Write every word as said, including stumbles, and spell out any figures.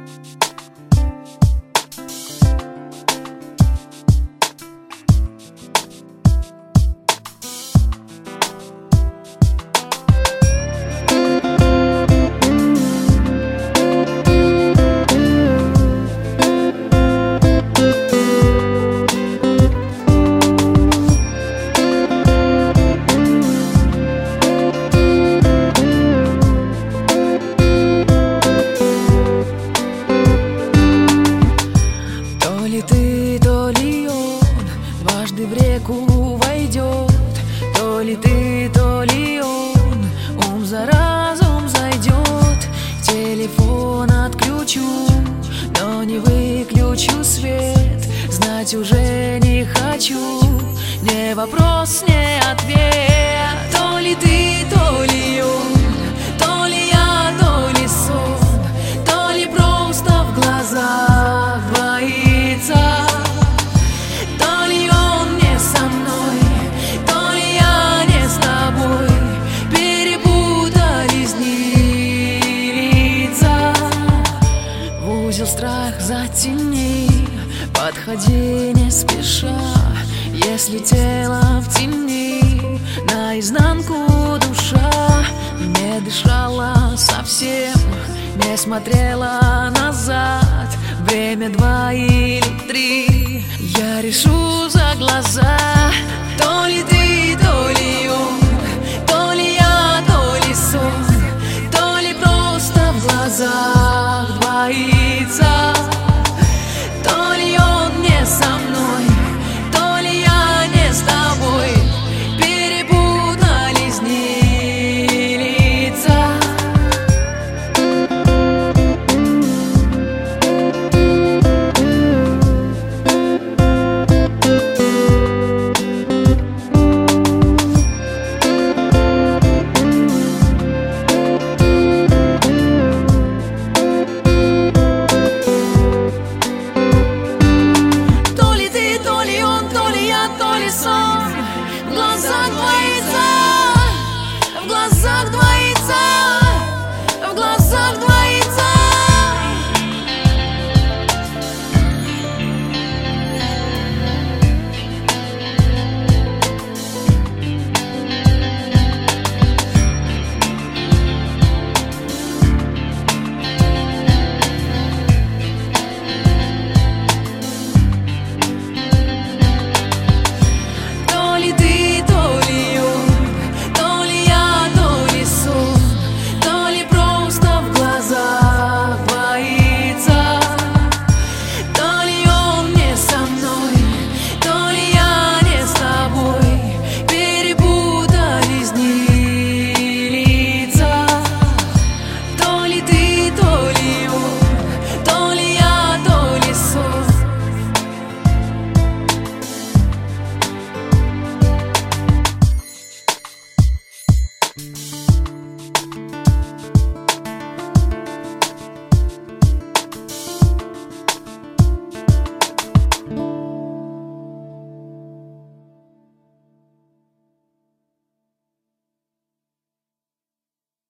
В реку войдет, то ли ты, то ли он, ум за разум зайдет. Телефон отключу, но не выключу свет. Знать уже не хочу, не вопрос, не ответ. То ли ты, то ли он, то ли я, то ли сон, то ли просто в глазах боится. Страх затяни, подходи не спеша. Если тело в тени, наизнанку душа не дышала совсем, не смотрела назад. Время два или три, я решу за глаза. То ли ты